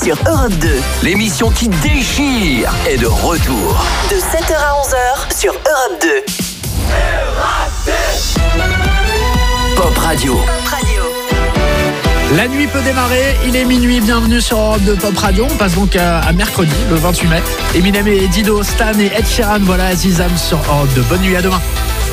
sur Europe 2. L'émission qui déchire est de retour. De 7h à 11h sur Europe 2. Pop Radio. La nuit peut démarrer, il est minuit, bienvenue sur Europe 2 Pop Radio. On passe donc à mercredi, le 28 mai. Eminem et Dido, Stan et Ed Sheeran, voilà Azizam sur Europe 2. Bonne nuit, à demain.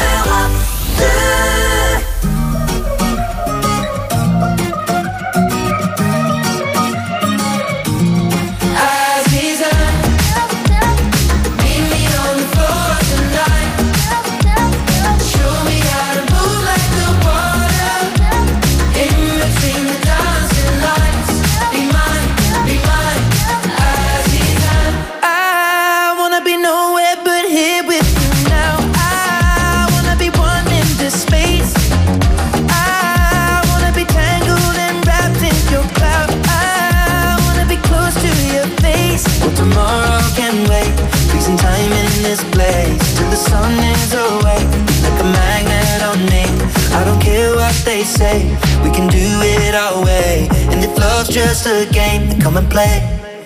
Say we can do it our way, and if love's just a game, then come and play.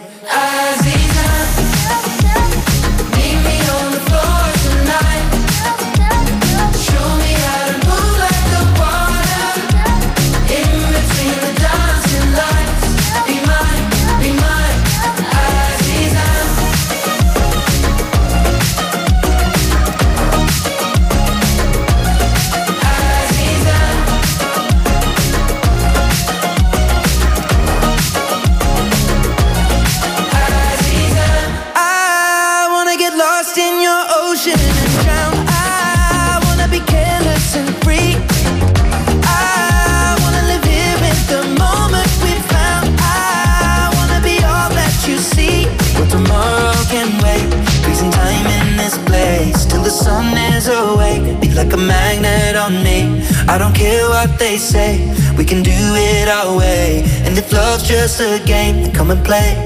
Like a magnet on me. I don't care what they say, we can do it our way, and if love's just a game, then come and play.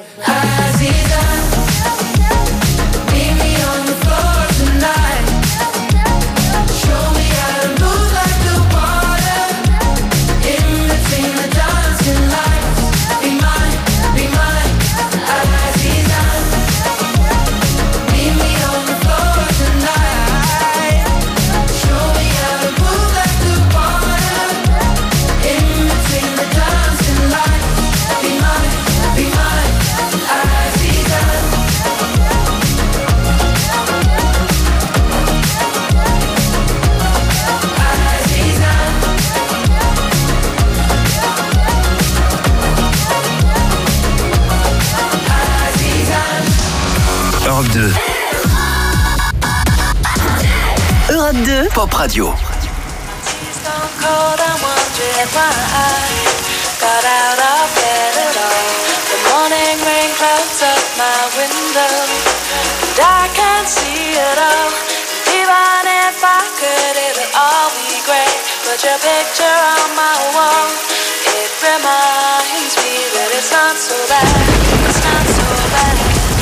Europe 2 Pop Radio. Got out of bed at all. The morning rain clouds up my window, and I can't see it all. Even if I could, it would all be great. Put your picture on my wall. It reminds me that it's not so bad. It's not so bad.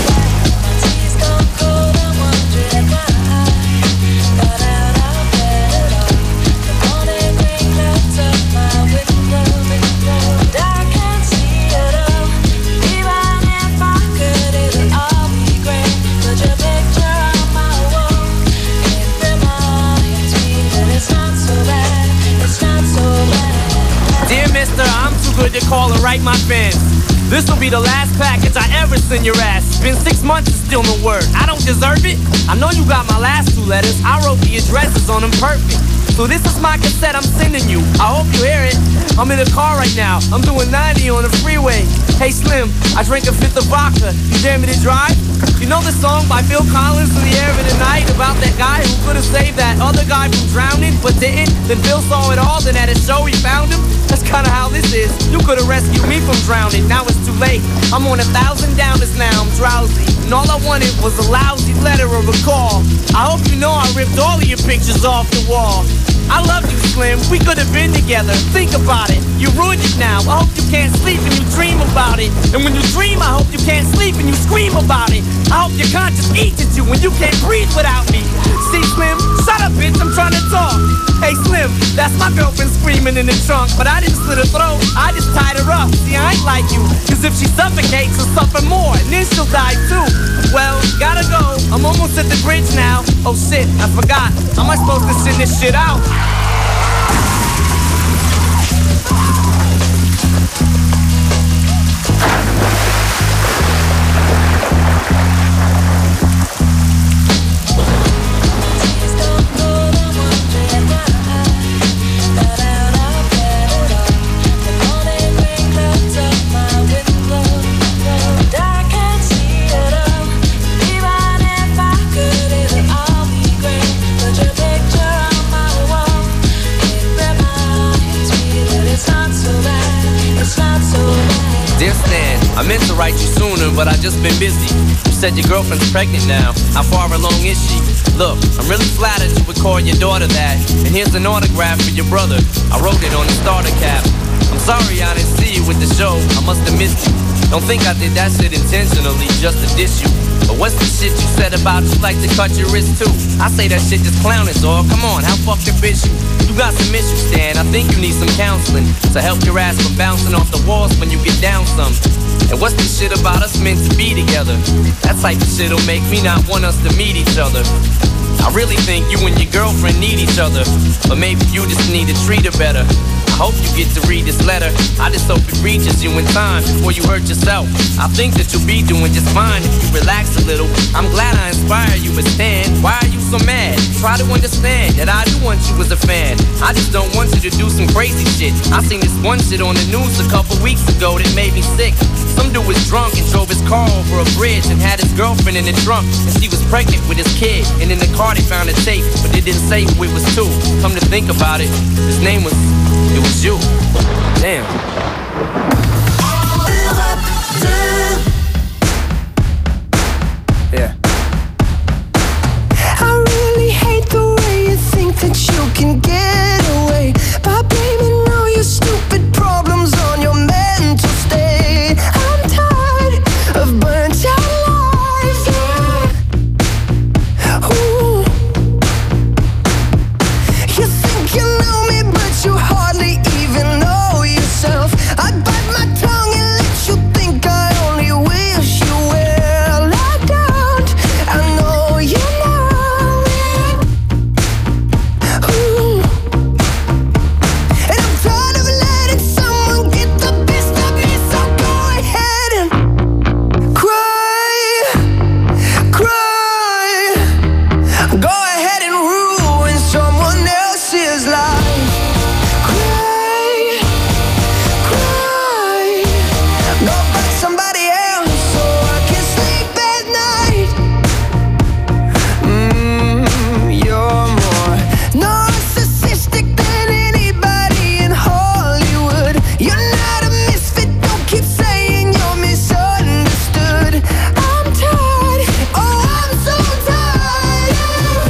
I'm too good to call and write my fans. This'll be the last package I ever send your ass. It's been 6 months and still no word. I don't deserve it. I know you got my last 2 letters. I wrote the addresses on them perfect. So this is my cassette I'm sending you. I hope you hear it. I'm in the car right now. I'm doing 90 on the freeway. Hey Slim, I drank a fifth of vodka. You dare me to drive? You know the song by Phil Collins, In the Air of the Night, about that guy who could have saved that other guy from drowning but didn't? Then Phil saw it all, then at a show he found him. That's kinda how this is. You could have rescued me from drowning, now it's too late. I'm on 1,000 downers now, I'm drowsy, and all I wanted was a lousy letter or a call. I hope you know I ripped all of your pictures off the wall. I love you, Slim, we could have been together. Think about it, you ruined it now. I hope you can't sleep and you dream about it. And when you dream, I hope you can't sleep and you scream about it. I hope your conscience eats at you when you can't breathe without me. See, Slim, shut up, bitch, I'm trying to talk. Hey, Slim, that's my girlfriend screaming screaming in the trunk, but I didn't slit her throat, I just tied her up. See, I ain't like you, cause if she suffocates, she'll suffer more, and then she'll die too. Well, gotta go, I'm almost at the bridge now. Oh shit, I forgot, how am I supposed to send this shit out? I meant to write you sooner, but I just been busy. You said your girlfriend's pregnant now. How far along is she? Look, I'm really flattered you would call your daughter that. And here's an autograph for your brother. I wrote it on the starter cap. I'm sorry I didn't see you with the show. I must have missed you. Don't think I did that shit intentionally just to diss you. But what's the shit you said about you like to cut your wrist too? I say that shit just clowning, dog. Come on, how fucked up is you? You got some issues, Stan. I think you need some counseling to help your ass from bouncing off the walls when you get down some. And what's this shit about us meant to be together? That type of shit'll make me not want us to meet each other. I really think you and your girlfriend need each other, but maybe you just need to treat her better. I hope you get to read this letter. I just hope it reaches you in time before you hurt yourself. I think that you'll be doing just fine if you relax a little. I'm glad I inspire you, but Stan, why are you so mad? Try to understand that I do want you as a fan. I just don't want you to do some crazy shit. I seen this one shit on the news a couple weeks ago that made me sick. Some dude was drunk and drove his car over a bridge and had his girlfriend in the trunk, and she was pregnant with his kid. And in the car they found a tape, but they didn't say who it was to. Come to think about it, his name was, it was you. Damn. Yeah. I really hate the way you think that you can get away by blaming all your stupid problems on your mental state. I'm tired of burnt out lives. Ooh. You think you know me, but you hardly even know yourself. I bite my tongue and let you think I only wish you well. I don't, I know you know it. Ooh. And I'm tired of letting someone get the best of me, so go ahead and cry, cry. Go ahead and ruin someone else's life. Cry, cry. Go find somebody else so I can sleep at night. You're more narcissistic than anybody in Hollywood. You're not a misfit, don't keep saying you're misunderstood. I'm tired, oh I'm so tired.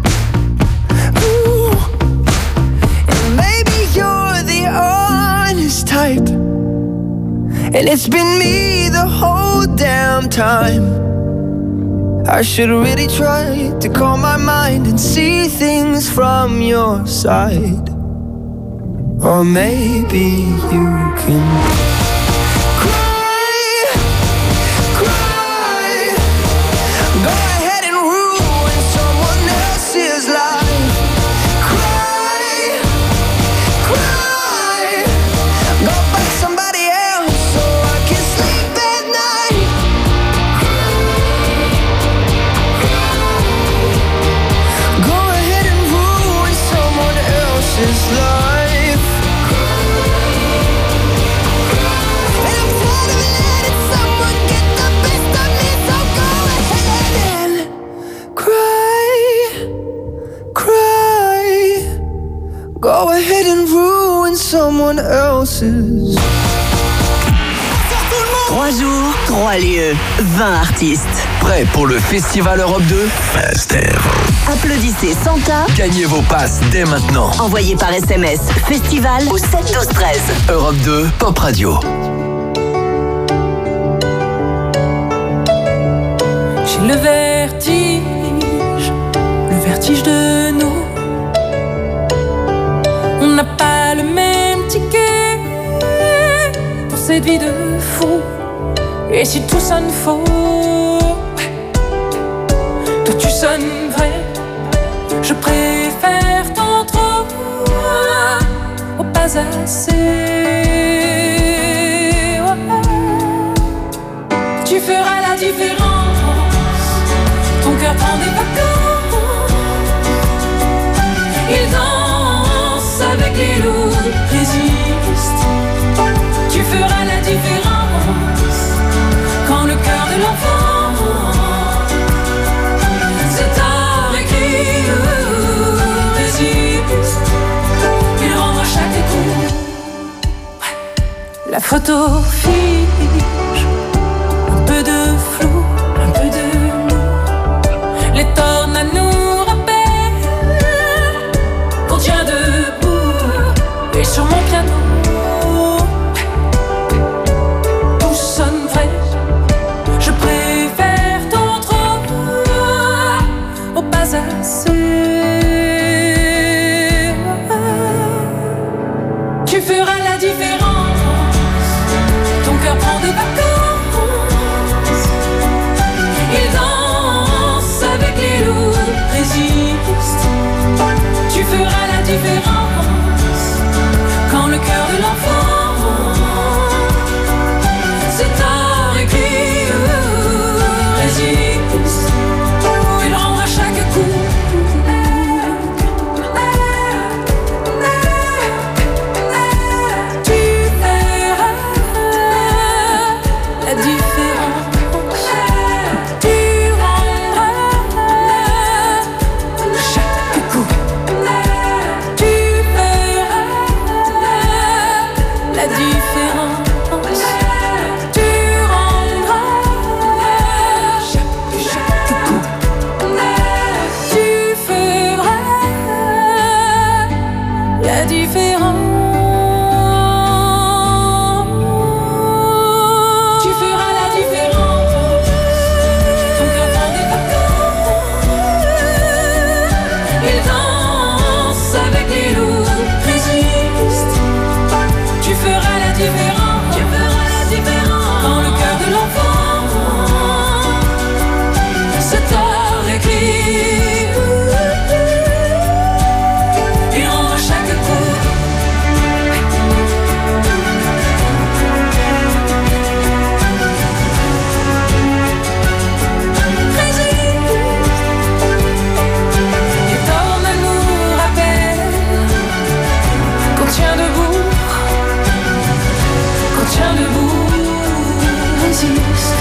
Ooh. And maybe you're the honest type, and it's been me the whole damn time. I should really try to calm my mind and see things from your side. Or maybe you can cry, cry. Go ahead and ruin someone else's life. Cry, cry. Go find somebody else so I can sleep at night. Go ahead and ruin someone else's life. And I'm tired of letting someone get the best of me, so go ahead and cry, cry. Go ahead and ruin someone else's. 3 jours, 3 lieux, 20 artistes. Prêt pour le Festival Europe 2 Master. Applaudissez Santa. Gagnez vos passes dès maintenant. Envoyez par SMS Festival au 7 12 13. Europe 2 Pop Radio. J'ai le vertige de nous. On n'a pas le même cette vie de fou. Et si tout sonne faux, toi tu sonnes vrai. Je préfère tant trop au pas assez. Tu feras la différence. Ton cœur prend des vacances. Il danse avec les loups, résiste. Tu feras la différence. Quand le cœur de l'enfant c'est tard écrit, résiste. Il rend à chaque coup. La photo fige. Un peu de flou, un peu de nous. Les tornades nous rappellent qu'on tient debout. Et sur mon piano tout sonne vrai. Je préfère tant trop au pas assez. Tu feras la différence. Ton cœur prend des vacances. Il danse avec les loups, résiste. Tu feras la différence. Quand le cœur de l'enfant c'est tard écrit, résiste. Il rend à chaque coup. Tu feras la différence. Tu rendras chaque coup. Tu feras la différence. Tu rendras chaque coup. Tu feras la différence. Tu feras la différence. Ton cœur prend des vacances. Il danse avec les loups, résiste. Tu feras la différence. Tu feras la différence. Quand le cœur de l'enfant c'est tard écrit. Il rend à chaque coup. Résiste. Les tornades nous rappellent qu'on tient debout. Qu'on tient debout. Résiste.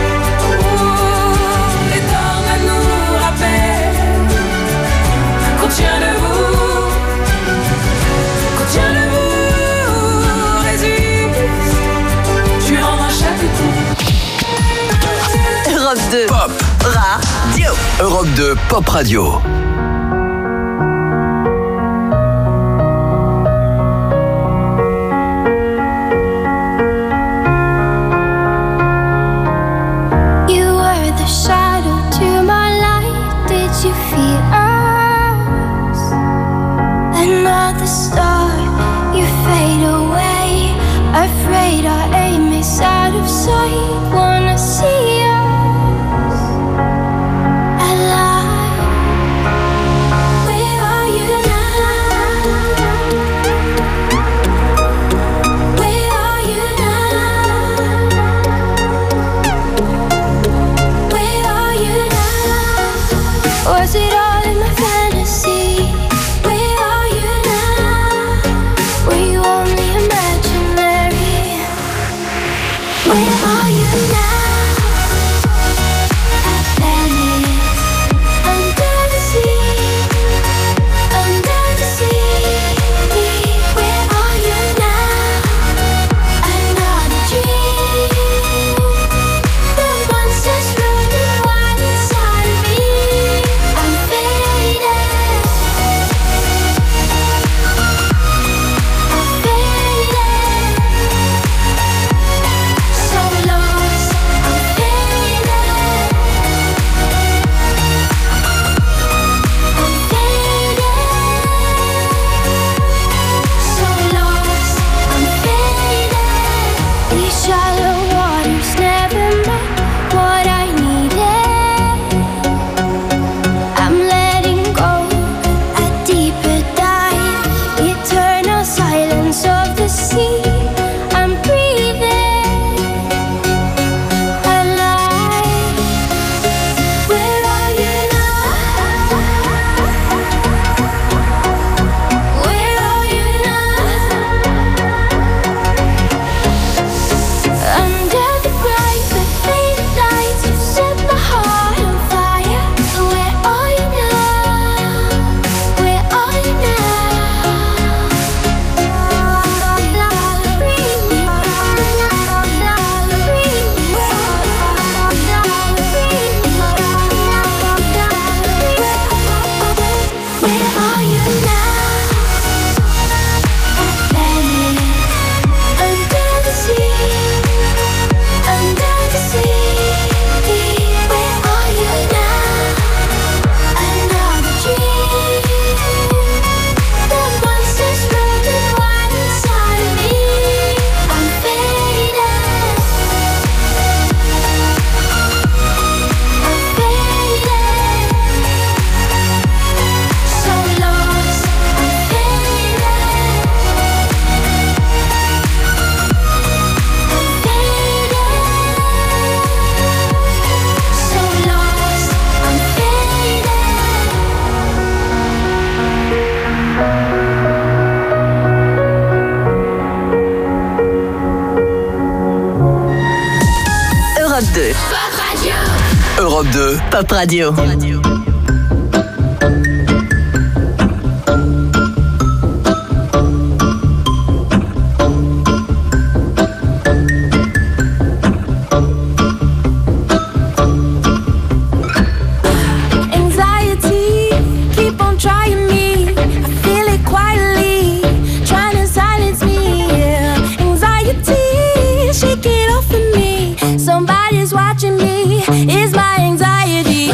Les tornades nous rappellent qu'on tient debout. Qu'on tient debout. Résiste. Tu rends à chaque coup. Europe 2. Pop. Radio. Europe 2 Pop Radio. You were the shadow to my light. Did you feel us? Another star, you fade away. Afraid our aim is out of sight. Wanna see us alive. Where are you now? Where are you now? Where are you now? Was it all in my fantasy? Where are you now? Were you only imaginary? Where are you now? 2. Europe 2. Pop Radio. Somebody's watching me. It's my anxiety.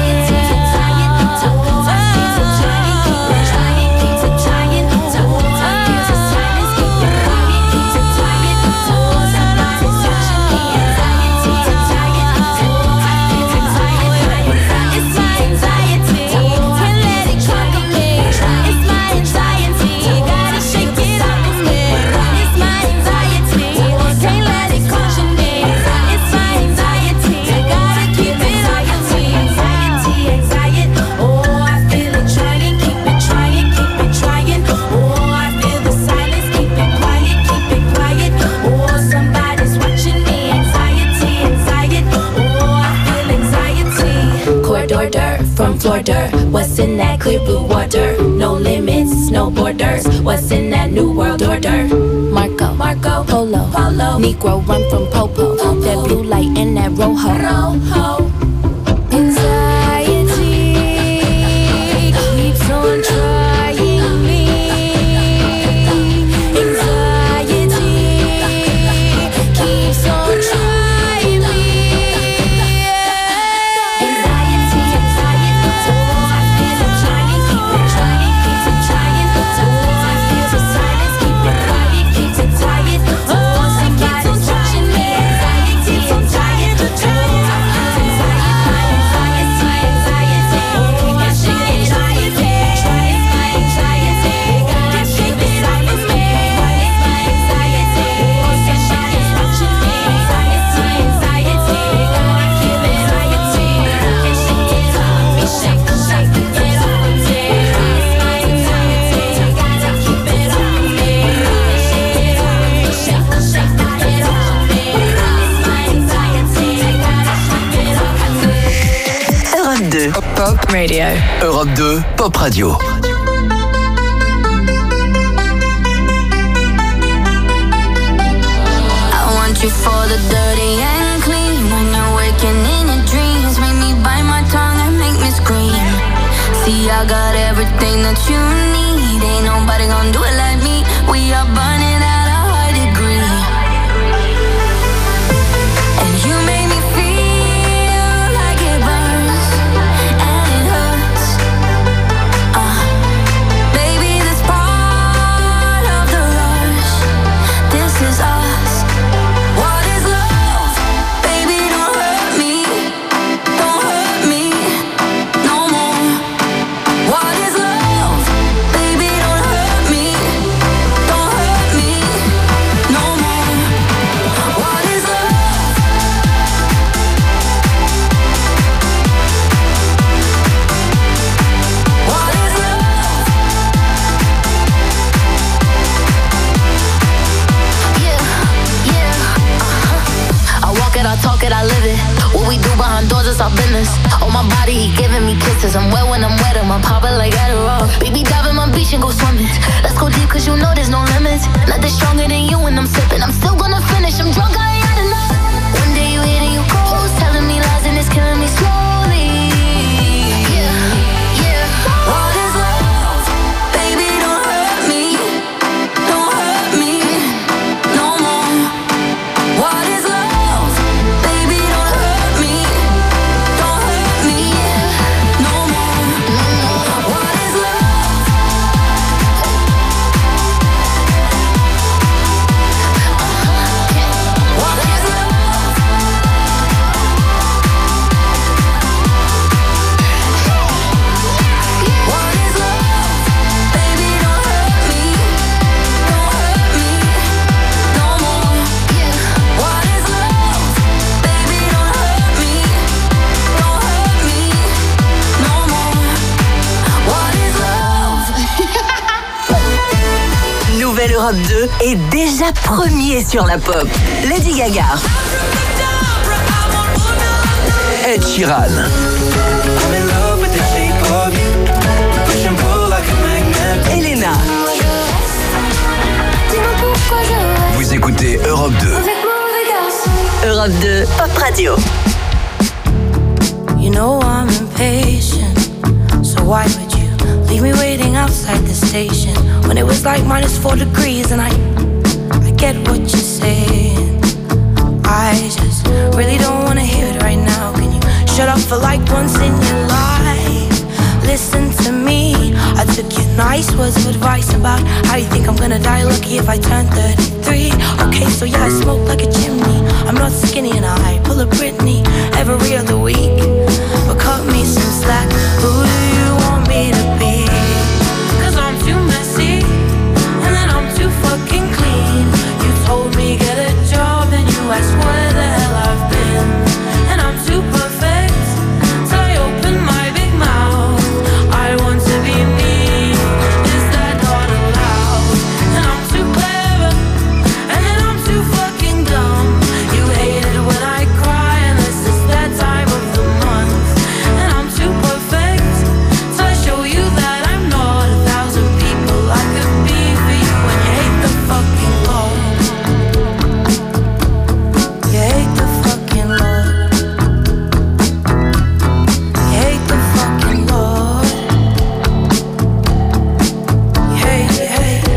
From Florida, what's in that clear blue water? No limits, no borders. What's in that new world order? Marco, Polo, Negro run from Popo. That blue light and that rojo. Anxiety keeps on trying me. Anxiety keeps on trying me. Pop Radio. Europe 2, Pop Radio. I want you for the dirty and clean. When you're waking in your dreams, make me bite my tongue and make me scream. See, I got everything that you need. Ain't nobody gonna do it like me. We are burning at a high degree. And you make me feel like it burns and it hurts. Baby, this part of the rush. This is us. What is love? Baby, don't hurt me. Don't hurt me no more. What is love? Baby, don't hurt me. Don't hurt me no more. What is love? What is love? I walk it, I talk it, I live it. What we do behind doors is our business. On my body, he giving me kisses. I'm wet when I'm wet, I'm popping like Adderall. Baby, dive in my beach and go swimming. Let's go deep, cause you know there's no limits. Nothing stronger than you when I'm sipping. I'm still gonna finish, I'm drunk, I ain't had enough. One day you hit and you close, telling me lies and it's killing me slowly. What is love? Baby, don't hurt me. Don't hurt me no more. What is love? Baby, don't hurt me. Don't hurt me no more. What is love? What is love? What is love? Baby, don't hurt me. Don't hurt me no more. What is love? Baby, don't hurt me. Don't hurt me no more. What is love? Nouvelle Europe 2 est déjà premier sur la pop. Lady Gaga. Ed Sheeran. I'm in love with the shape of you. Push and pull like a magnet. Elena. Vous écoutez Europe 2. Europe 2, Pop Radio. You know I'm impatient, so why would you leave me waiting outside the station when it was like -4 degrees? And I get what you're saying. I just really don't wanna hear it right now. Can you shut up for like once in your life? Listen to me. I took your nice words of advice about how you think I'm gonna die lucky if I turn 33. Okay, so yeah, I smoke like a chimney. I'm not skinny and I pull a Britney every other week. But cut me some slack. Who do you want me to be? 'Cause I'm too messy and then I'm too fucking clean. You told me get a job and you asked where the hell I've been. And I'm too perfect, so I open my big mouth. I want to be me, is that not allowed? And I'm too clever, and then I'm too fucking dumb. You hate it when I cry, unless it's that time of the month. And I'm too perfect, so I show you that I'm not 1,000 people I could be for you. And you hate the fucking Lord. You hate the fucking Lord. You hate the fucking Lord. You hate, you hate.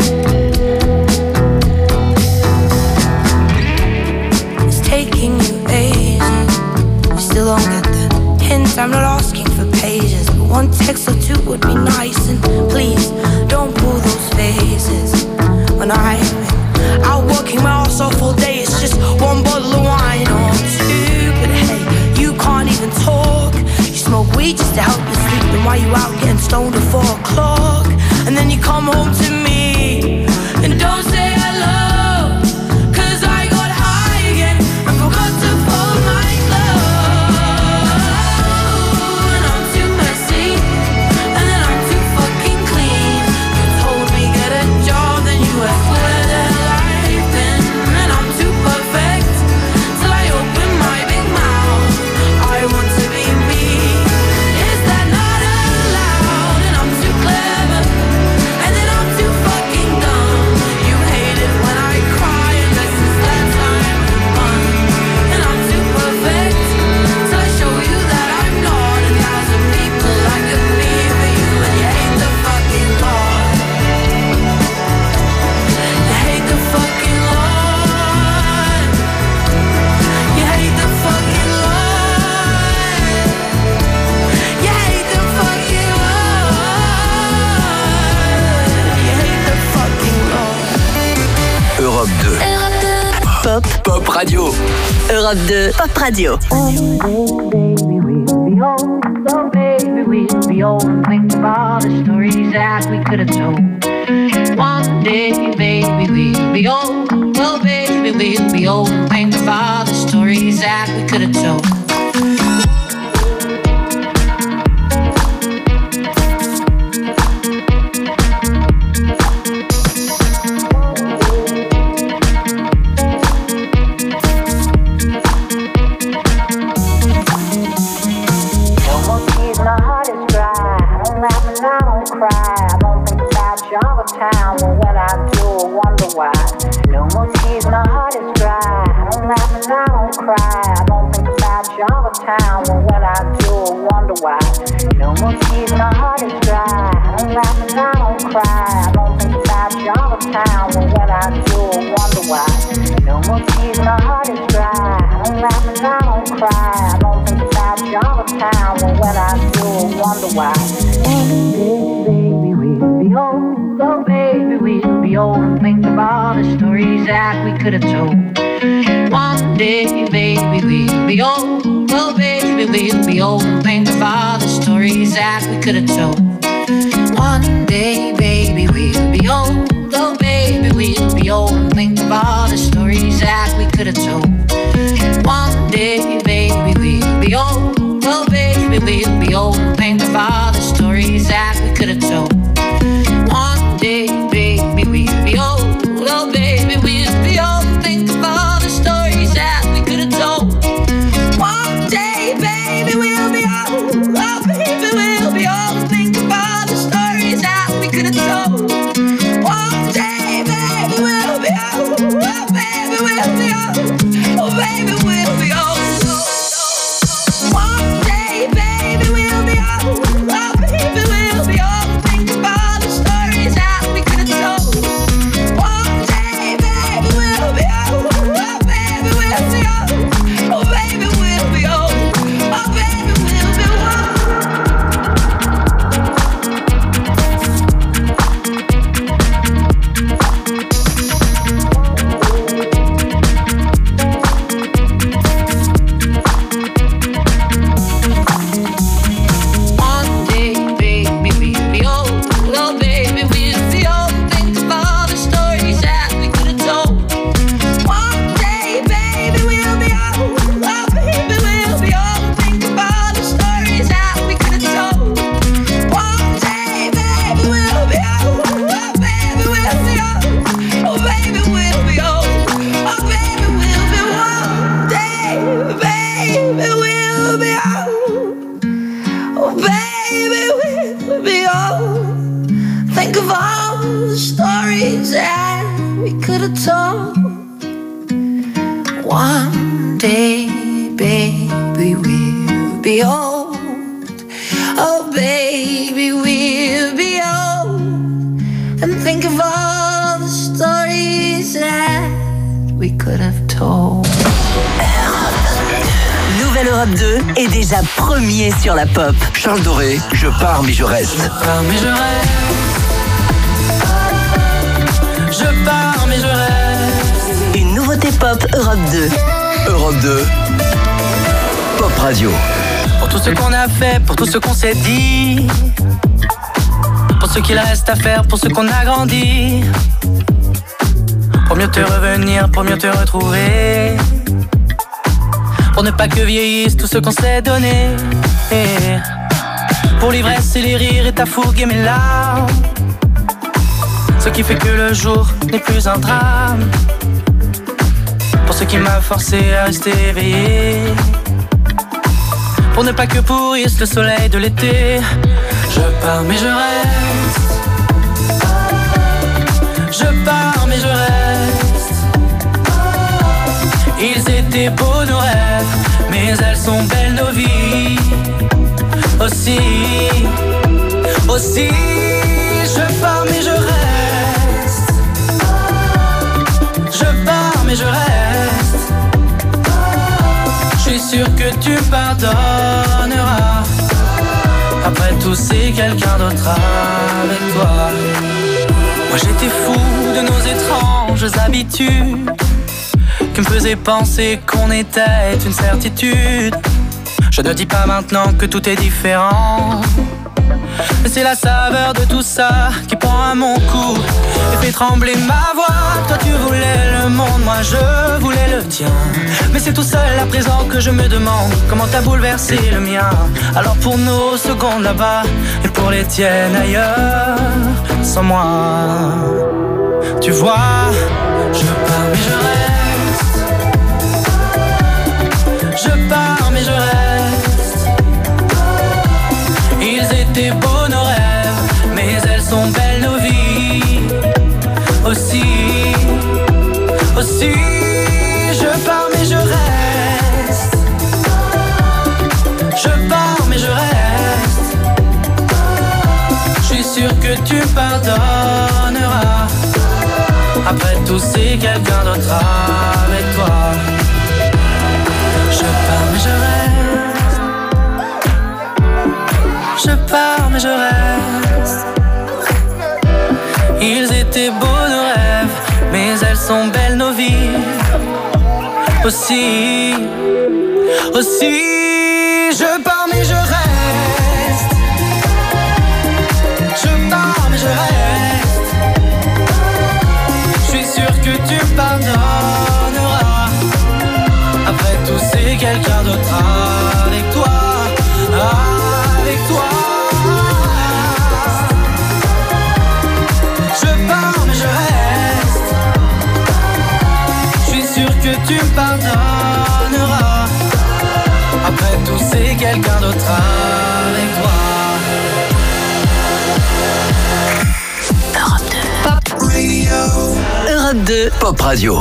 It's taking you ages. You still don't get the hint. I'm not asking for pages, but one text or two would be nice. And please don't pull those faces. When I've been out working my ass off all day, it's just one bottle of wine or two. But hey, you can't even talk. You smoke weed just to help you sleep. Then why you out getting stoned at 4 o'clock? And then you come home to me and don't say hello. 'Cause I got high again and forgot to fold my clothes. And I'm too messy, and then I'm too fucking clean. You told me get a job, then you asked where the hell I've been. And I'm too perfect, till I open my big mouth. I want to be me, is that not allowed? And I'm too clever, and then I'm too fucking dumb. You hate it when I cry, unless it's that time of the month. And I'm too perfect, so I show you that I'm not 1,000 people I could be for you. And you hate the fucking Lord. You hate the fucking Lord. You hate the fucking Lord. You hate the fucking Lord. You hate the fucking Lord. Europe 2. Pop, Pop Radio. Europe 2, Pop Radio. Oh baby, we'll be old and think about the stories that we could have told. One day, baby, we'll be old. Oh baby, we'll be old and think about the stories that we could have told. No more tears, my heart is dry. I don't laugh and I don't cry. I don't think about Java Town, but when I do, I wonder why. No more tears, my heart is dry. I don't laugh and I don't cry. I don't think about Java Town, but when I do, I wonder why. No more tears, my heart is dry. I don't laugh and I don't cry. I don't think about Java Town, but when I do, I wonder why. No more tears, my heart is dry. I don't laugh and I don't cry. I don't think about Java Town, but when I do, I wonder why. Baby, we'll be old. Oh, baby, we'll be old and think about the stories that we could have told. One day, baby, we'll be old. Oh, baby, we'll be old and think about the stories that we could have told. One day, baby, we'll be old. Oh, baby, we'll be old and think about the stories that we could have told. One day, baby, we'll be old. Oh, baby, we'll be old and think about the stories that we could have told. One day, baby, we'll be old. Oh, baby, we'll be old and think about the stories that we could have told. One day, baby. of all the stories that we could have told. One day, baby, we'll be old. Oh, baby, we'll be old. And think of all the stories that we could have told. Nouvelle Europe 2 est déjà premier sur la pop. Charles Doré, je pars mais je reste. Je pars mais je reste. Je pars mais je reste. Une nouveauté pop Europe 2. Europe 2, Pop Radio. Pour tout ce qu'on a fait, pour tout ce qu'on s'est dit, pour ce qu'il reste à faire, pour ce qu'on a grandi, pour mieux te revenir, pour mieux te retrouver, pour ne pas que vieillisse tout ce qu'on s'est donné, pour l'ivresse et les rires et ta fougue et mes larmes, ce qui fait que le jour n'est plus un drame, pour ce qui m'a forcé à rester éveillé, pour ne pas que pourrisse le soleil de l'été. Je pars mais je reste. Je pars mais je reste. Ils étaient beaux nos rêves, mais elles sont belles nos vies. Aussi, aussi, je pars mais je reste. Je pars mais je reste. Je suis sûr que tu pardonneras. Après tout, c'est quelqu'un d'autre avec toi. Moi j'étais fou de nos étranges habitudes qui me faisaient penser qu'on était une certitude. Je ne dis pas maintenant que tout est différent, mais c'est la saveur de tout ça qui prend à mon cou et fait trembler ma voix. Toi tu voulais le monde, moi je voulais le tien, mais c'est tout seul à présent que je me demande comment t'as bouleversé le mien. Alors pour nos secondes là-bas et pour les tiennes ailleurs, sans moi, tu vois, je pars mais je reste. Je pars mais je reste. Ils étaient beaux nos rêves, mais elles sont belles nos vies. Aussi, aussi, je pars mais je reste. Je pars mais je reste. Je suis sûr que tu pardonneras. Après tout, c'est quelqu'un d'autre avec toi. Je pars mais je reste. Je pars mais je reste. Ils étaient beaux nos rêves, mais elles sont belles nos vies. Aussi, aussi, je pars mais je reste. Je pars mais je reste. Je suis sûr que tu pardonneras. Après tout, c'est quelqu'un d'autre avec toi. Avec toi. Je pars mais je reste. Je suis sûr que tu pardonneras. Après tout, c'est quelqu'un d'autre avec toi. Europe 2 Pop Radio. Europe 2 Pop Radio.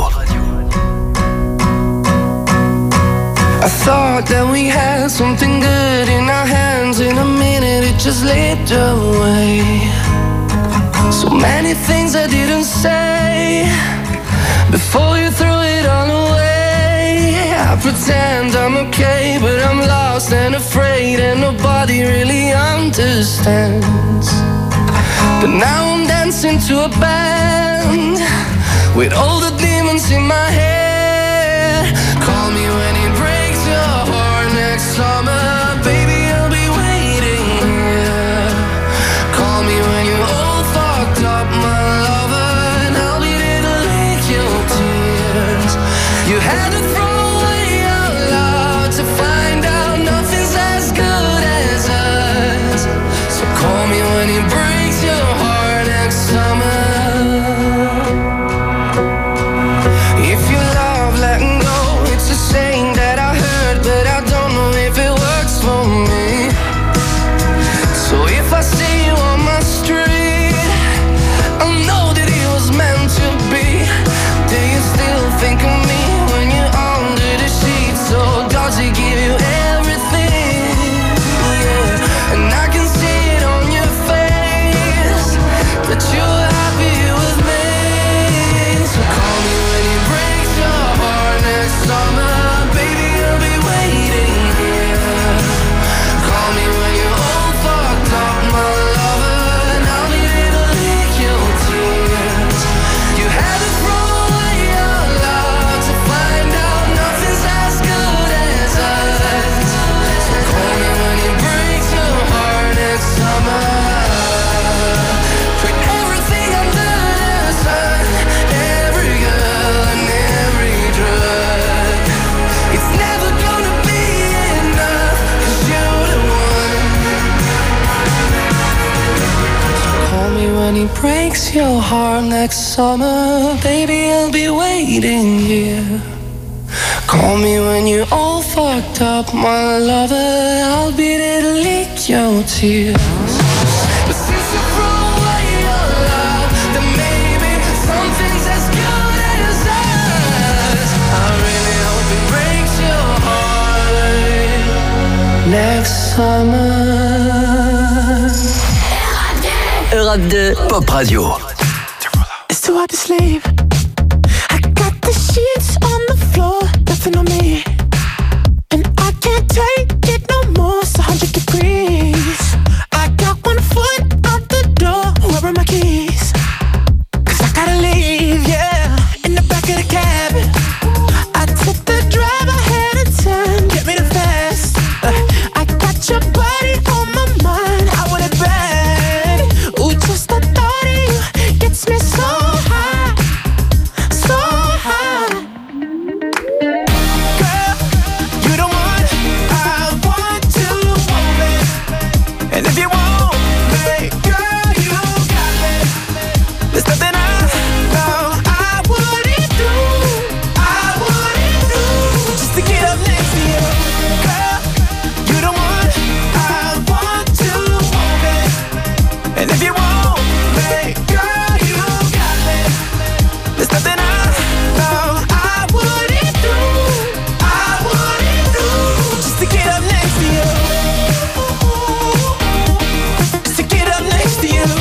I thought that we had something good in our hands. In a minute it just slipped away. So many things I didn't say before you threw it all away. I pretend I'm okay, but I'm lost and afraid, and nobody really understands. But now I'm dancing to a band with all the demons in my head. Call me when it breaks your heart next summer, baby, I'll be waiting here. Call me when you're all fucked up, my lover, and I'll be there to lick your tears. You had to throw away our love to find out nothing's as good as us. So call me when it breaks your heart next summer. If you love letting go, it's a saying that I heard, but I don't know if it works for me. So if I see you on my street, breaks your heart next summer, baby, I'll be waiting here. Call me when you're all fucked up, my lover, I'll be there to lick your tears. But since you threw away your love, then maybe something's as good as us. I really hope it breaks your heart next summer. Europe 2 Pop Radio. It's too hard to sleep. I got the sheets on the floor, nothing on me, and I can't take it no more. It's 100 degrees. I got 1 foot out the door. Where are my keys? 'Cause I gotta leave, yeah. In the back of the cab, I took the drive ahead of time. Get me the fast. I got your body on my mind. I want it bad. Ooh, just the thought of you gets me so high, so high. Girl, you the one I want to hold me. And if you want me, girl, you got me. There's nothing I know I wouldn't do, I wouldn't do, just to get up next to you. Girl, you the one I want to hold me. And if you want me, girl, you got me. There's nothing I know I wouldn't do, I wouldn't do, just to get up next to you. Just to get up next to you.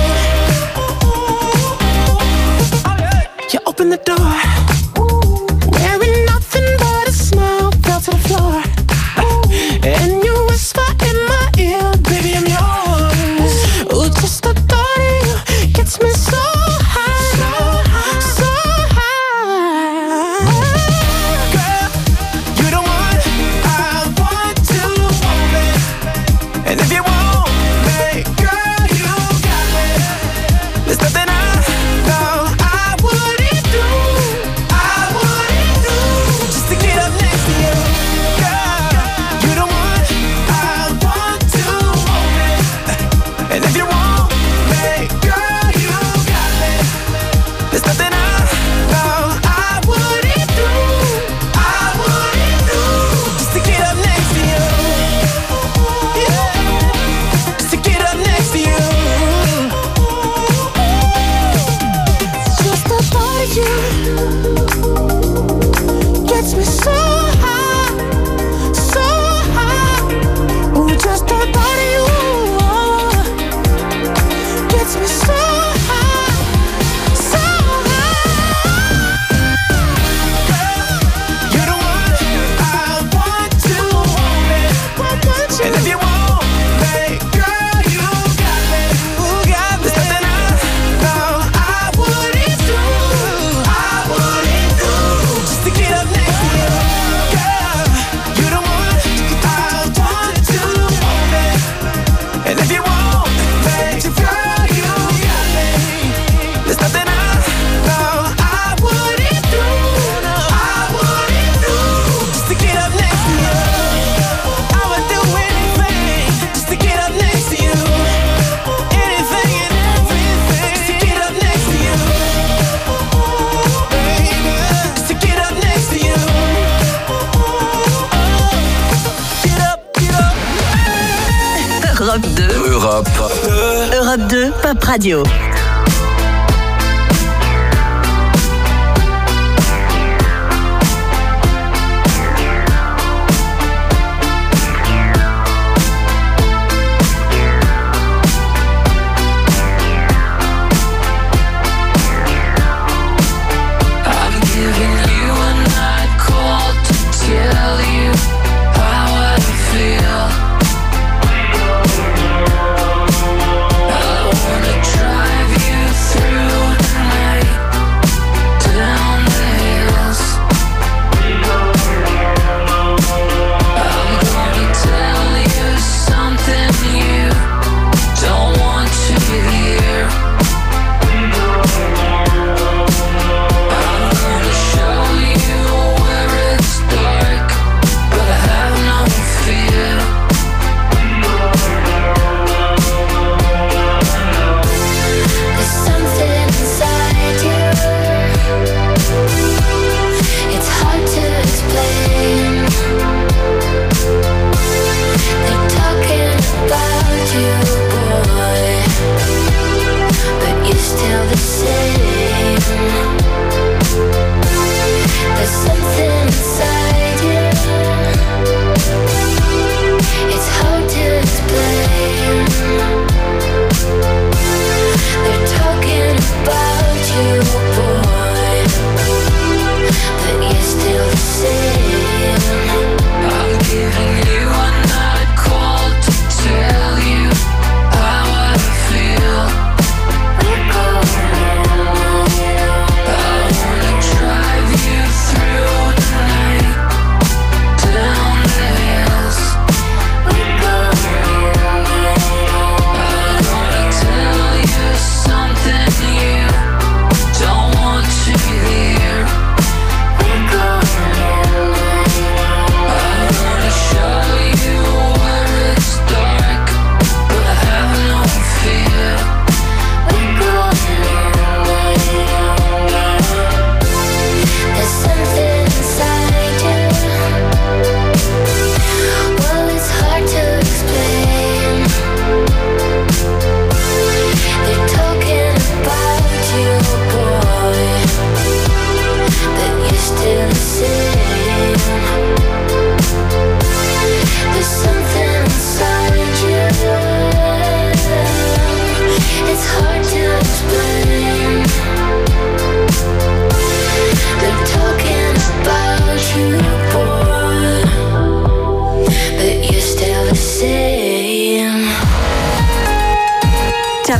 You open the door, wearing nothing but a smile, fell to the floor, and you whisper in my ear, baby, I'm yours. Ooh, just the thought of you gets me so high, so high. Girl, you the one I want to hold me. And if you want me, girl, you got me. There's nothing I know I wouldn't do, I wouldn't do, just to get up next to you. Girl, you the one I want to hold me. And if you want me, girl, you got me. There's nothing I know I wouldn't do, I wouldn't do, just to get up next to you. Yeah, just to get up next to you. Just the thought of you gets me so high, so high. Ooh, just the thought of you gets me so high, so high. Girl, you're the one I want to hold me. And if you want me, girl, you got me. There's nothing I know I wouldn't do, I wouldn't do, just to get up next to you. Girl, you're the one I want to hold me. And if you want me, girl, you got me. There's nothing I know I wouldn't do, I wouldn't do, just to get up next to you. I would do anything just to get up next to you. Anything and everything just to get up next to you. Baby, just to get up next to you. Get up, get up. Europe 2 Europe. Europe 2 Pop Radio. I'm giving you a night call to tell you how I feel. I wanna drive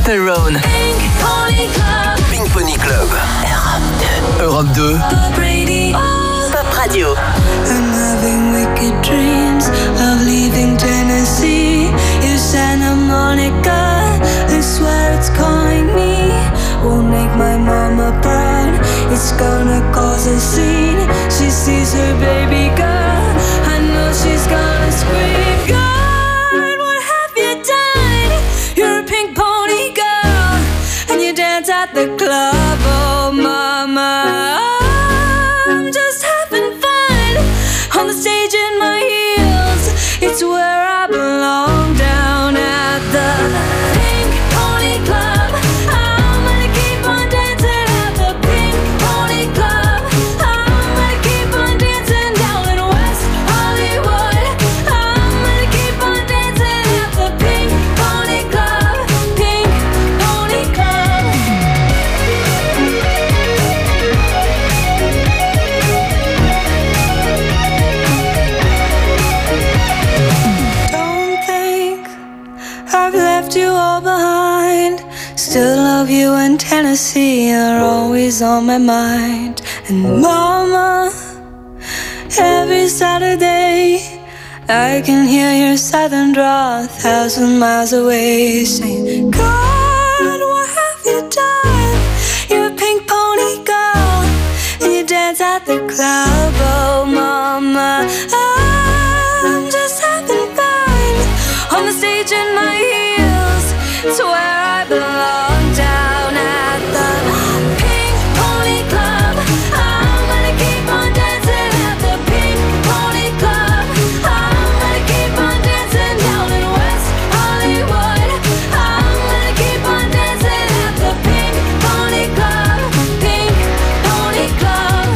Chaperone. Pink Pony Club. Europe 2. Pop Radio. I'm having wicked dreams of leaving Tennessee. You Santa Monica, I swear it's calling me. Won't make my mama proud, it's gonna cause a scene. She sees her baby girl, I know she's gonna scream. God, what have you done? You're a pink pony girl, and you dance at the club, oh mama. I'm just having fun on the stage in my heels. It's where I belong, down at the Pink Pony Club. I'm gonna keep on dancing at the Pink Pony Club. I'm gonna keep on dancing down in West Hollywood. I'm gonna keep on dancing at the Pink Pony Club. Pink Pony Club. Don't think I've left you all behind. Still love you, and Tennessee are always on my mind. And mama, every Saturday I can hear your southern drawl 1,000 miles away, saying, God, what have you done? You're a pink pony girl, and you dance at the club, oh mama. I'm just having fun on the stage in my heels. It's where I belong, down at the Pink Pony Club. I'm gonna keep on dancing at the Pink Pony Club. I'm gonna keep on dancing down in West Hollywood. I'm gonna keep on dancing at the Pink Pony Club. Pink Pony Club.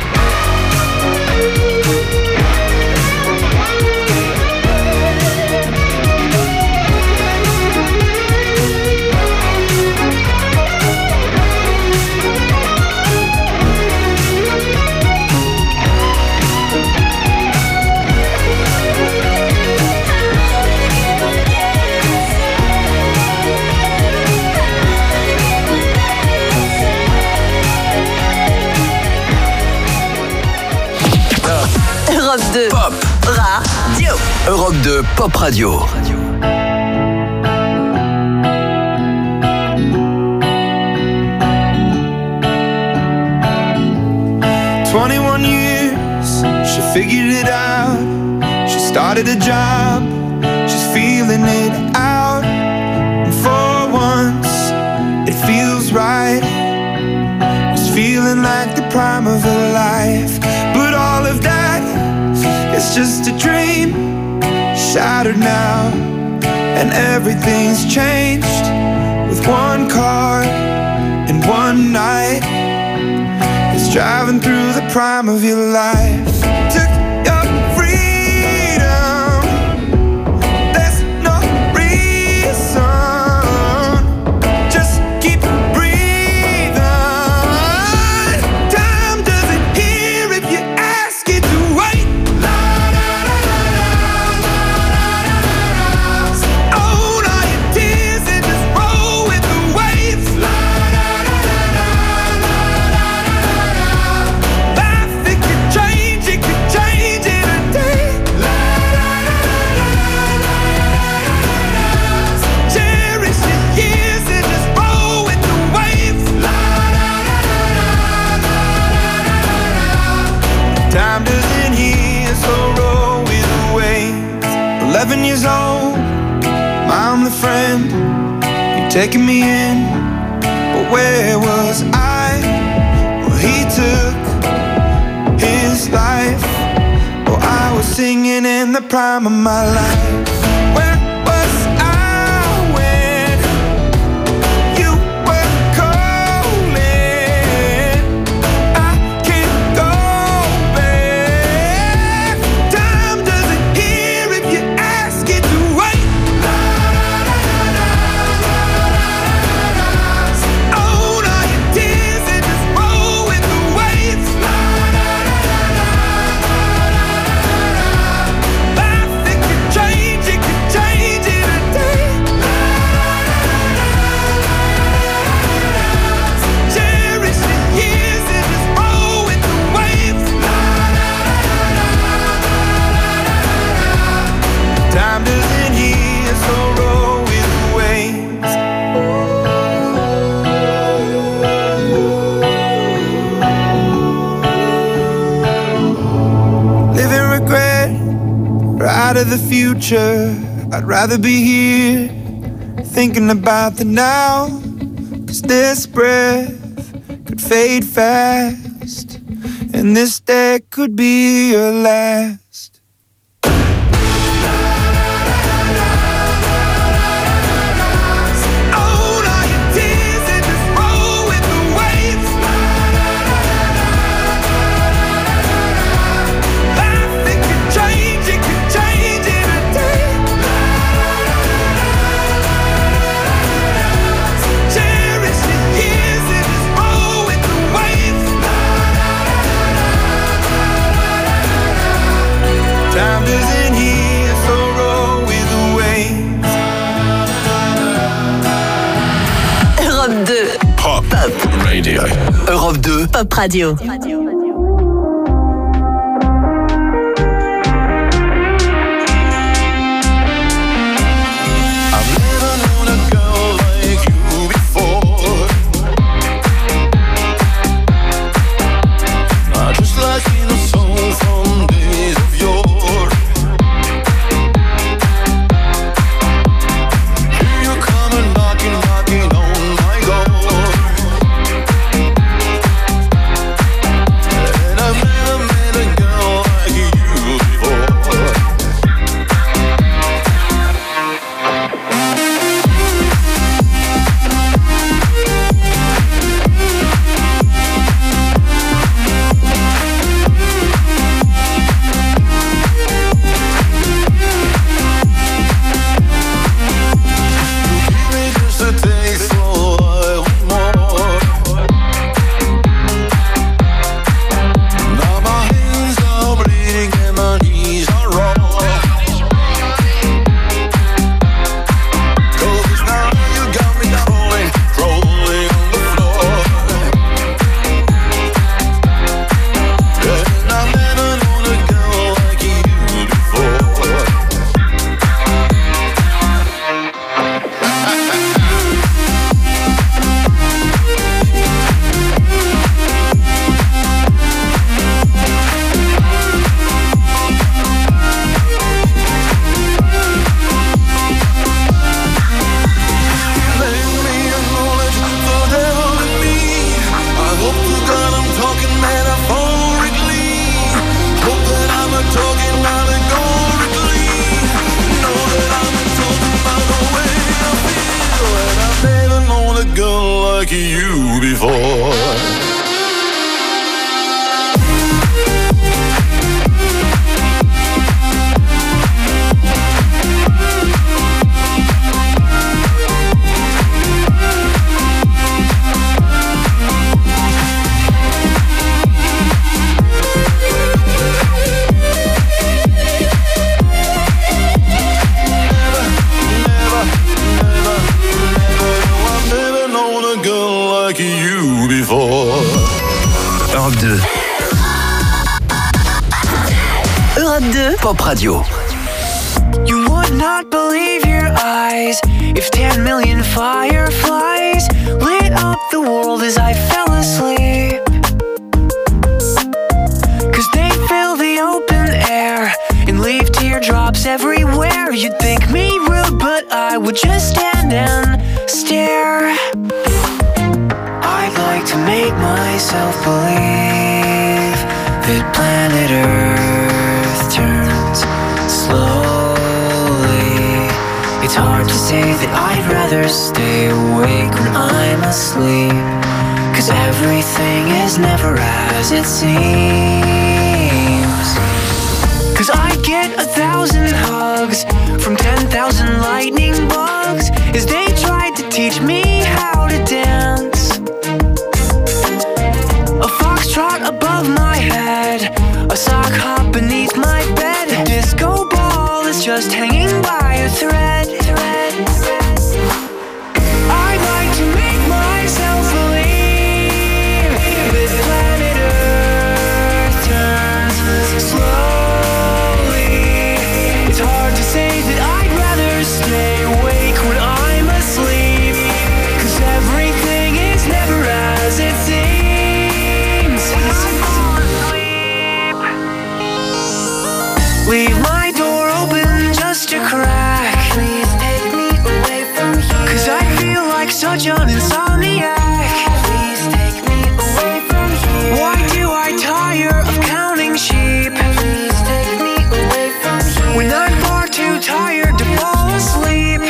Europe 2. Pop. Radio. Europe 2 Pop Radio. 21 years, she figured it out. She started a job, she's feeling it out. And for once, it feels right. It's feeling like the prime of her life. But all of that, it's just a dream, shattered now. And everything's changed with one car and one night. It's driving through the prime of your life. Took your freedom, there's no reason. Just keep breathing. Time doesn't hear if you ask it to wait. Own all your tears and just roll with the waves. Life, it could change in a day. Cherish your years and just roll with the waves. Time doesn't heal, so roll with the waves. 11 years old, I'm the friend. You're taking me in, but where was I? Well, he took his life. Oh, I was singing in the prime of my life. Where was I when you were calling? I can't go back. Time doesn't hear if you ask it to wait. Own all your tears and just roll with the waves. Life, it could change of the future. I'd rather be here, thinking about the now. 'Cause this breath could fade fast, and this day could be your last. Radio. Europe 2 Pop Radio. Pop Radio. You would not believe your eyes if 10 million fireflies lit up the world as I fell asleep. 'Cause they fill the open air and leave teardrops everywhere. You'd think me rude, but I would just stand and stare. I'd like to make myself believe that planet Earth turns slowly. It's hard to say that I'd rather stay awake when I'm asleep, 'cause everything is never as it seems. 'Cause I get 1,000 hugs from 10,000 lightning bugs as they tried to teach me how to dance. A foxtrot above my head, a sock hop beneath my bed, a disco ball is just hanging by a thread. I'd like to make myself believe that planet Earth turns slowly. It's hard to say that I'd rather stay awake when I'm asleep, 'cause everything is never as it seems. When I fall asleep, leave my door open such an insomniac. Please take me away from here. Why do I tire of counting sheep? Please take me away from here. When I'm far too tired to fall asleep.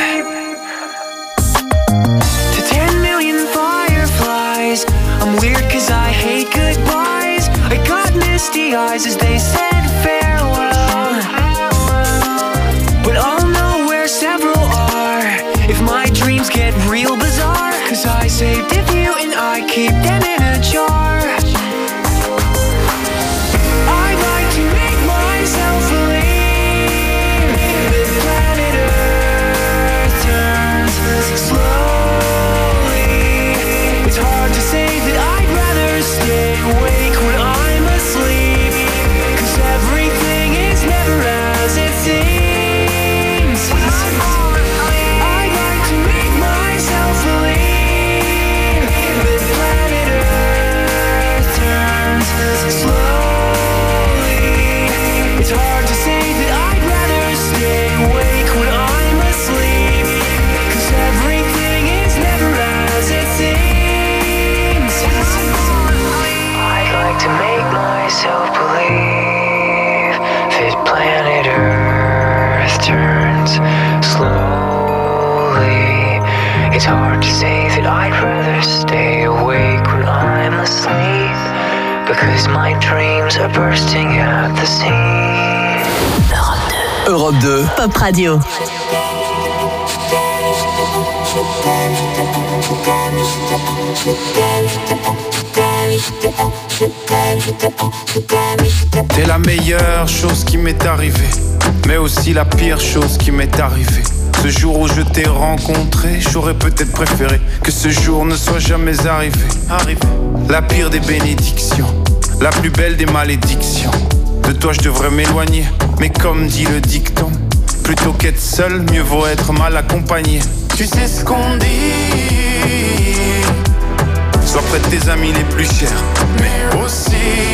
To 10 million fireflies, I'm weird cause I hate goodbyes. I got misty eyes as they said farewell, but I'll know where several are if my dreams get real bizarre. Cause I saved a few and I keep them in a jar. I'd like to make myself believe that planet Earth turns slowly. It's hard to say that I'd rather stay awake when I'm asleep, cause everything is never as it seems. I'd like to make myself believe that planet Earth turns slowly. It's hard to say that I'd rather stay awake when I'm asleep, cause everything is never as it seems. I'd like to make myself believe that planet Earth turns slowly. It's hard to say that I'd rather stay awake when I'm asleep, because my dreams are bursting at the seams. Europe 2. Pop Radio. T'es la meilleure chose qui m'est arrivée, mais aussi la pire chose qui m'est arrivée. Ce jour où je t'ai rencontré, j'aurais peut-être préféré que ce jour ne soit jamais arrivé. La pire des bénédictions, la plus belle des malédictions. De toi je devrais m'éloigner, mais comme dit le dicton, plutôt qu'être seul, mieux vaut être mal accompagné. Tu sais ce qu'on dit, sois près de tes amis les plus chers, mais aussi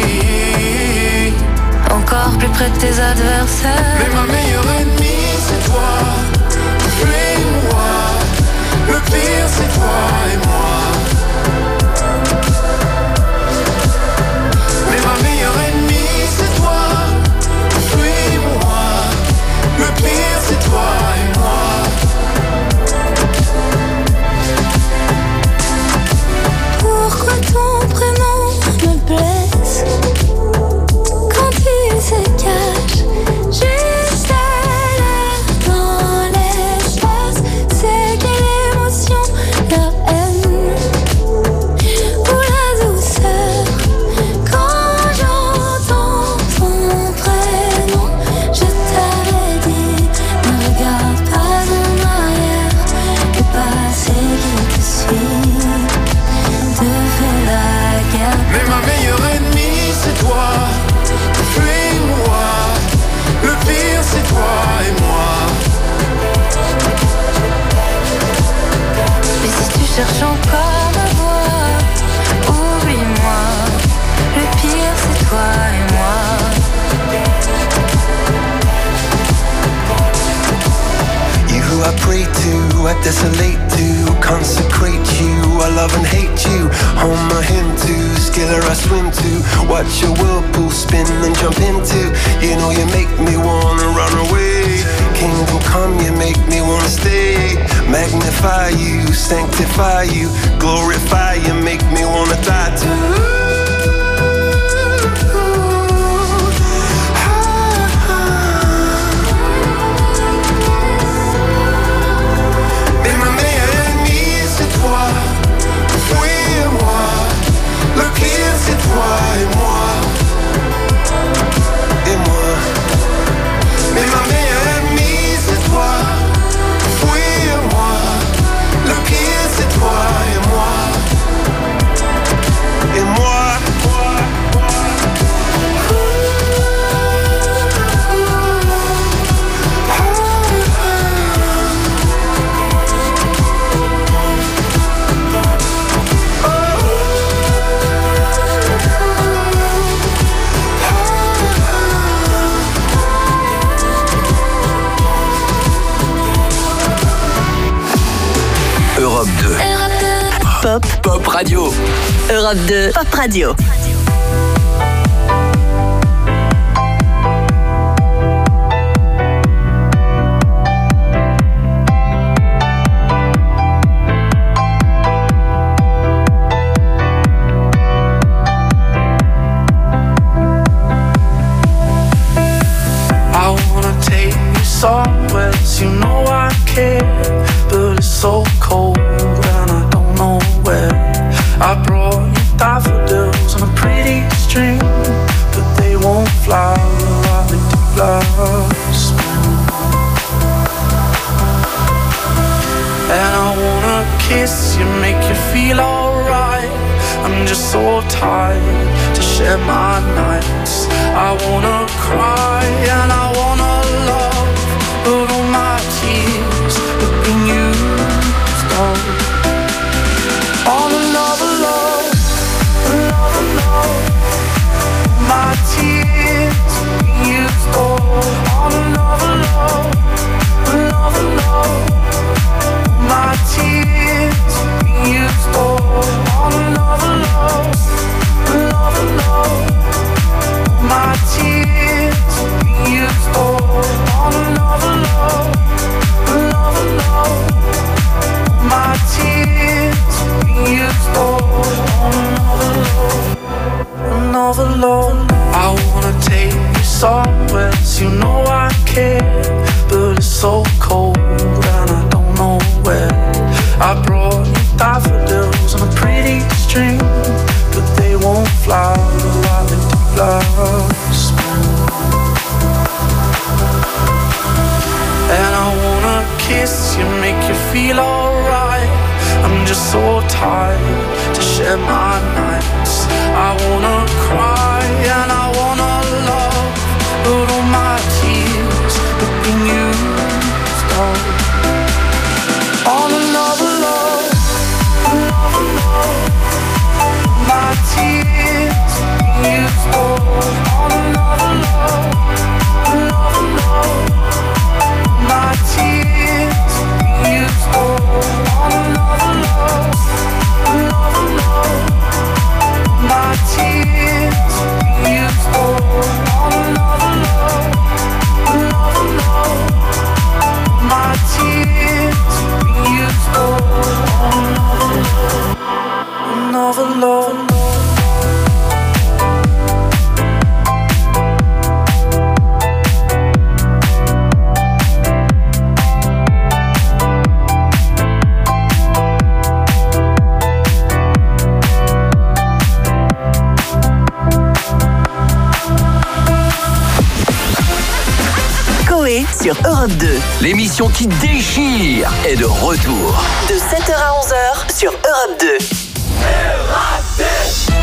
encore plus près de tes adversaires. Mais ma meilleure ennemie c'est toi, tu et moi. Le pire c'est toi et moi. Mais ma meilleure ennemie c'est toi, tu et moi. Le pire c'est toi et moi. Pourquoi ton prénom me blesse quand il se cache juste à l'air dans l'espace? C'est quelle émotion, la haine ou la douceur? Quand j'entends ton prénom, je t'avais dit, ne regarde pas en arrière, le passé qui te suit te fait la guerre. Mais ma meilleure ennemie c'est toi, tu et moi. Le pire c'est toi et moi. Et si tu cherches encore ma voix, oublie-moi. Le pire c'est toi et moi. You who I pray to, I desolate to, consecrate you, I love and hate you. Home my hymn to, skiller I swim to, watch your whirlpool spin and jump into. You know you make me wanna run away. Kingdom come, you make me wanna stay. Magnify you, sanctify you, glorify you, make me wanna die too. Et moi Radio. Europe 2, Pop Radio. Somewhere, you know I care, but it's so cold and I don't know where. I brought you daffodils on a pretty string, but they won't flower like they do last spring. And I wanna kiss you, make you feel alright. I'm just so tired to share my nights. I wanna cry and I wanna love, but all my tears have been used up on another love, another love. My tears have been used up on another love, another love. My tears have been used up on another love, another love. My tears have been used up on another love, another love. My tears have been used up on another love, another love. I wanna take you somewhere, you know I care, but it's so cold and I don't know where. I brought you daffodils on a pretty string, but they won't flower like they do last spring. And I wanna kiss you, make you feel alright. I'm just so tired to share my nights. I wanna cry and I wanna love, but all my tears have been used up on another love, another love. My tears have been used up on another love, another love. My tears have been used up on another love, another love. My tears have been used up on another love, another love. My tears have been used up on another love, another love. Sur Europe 2. L'émission qui déchire est de retour. De 7h à 11h sur Europe 2. Europe 2.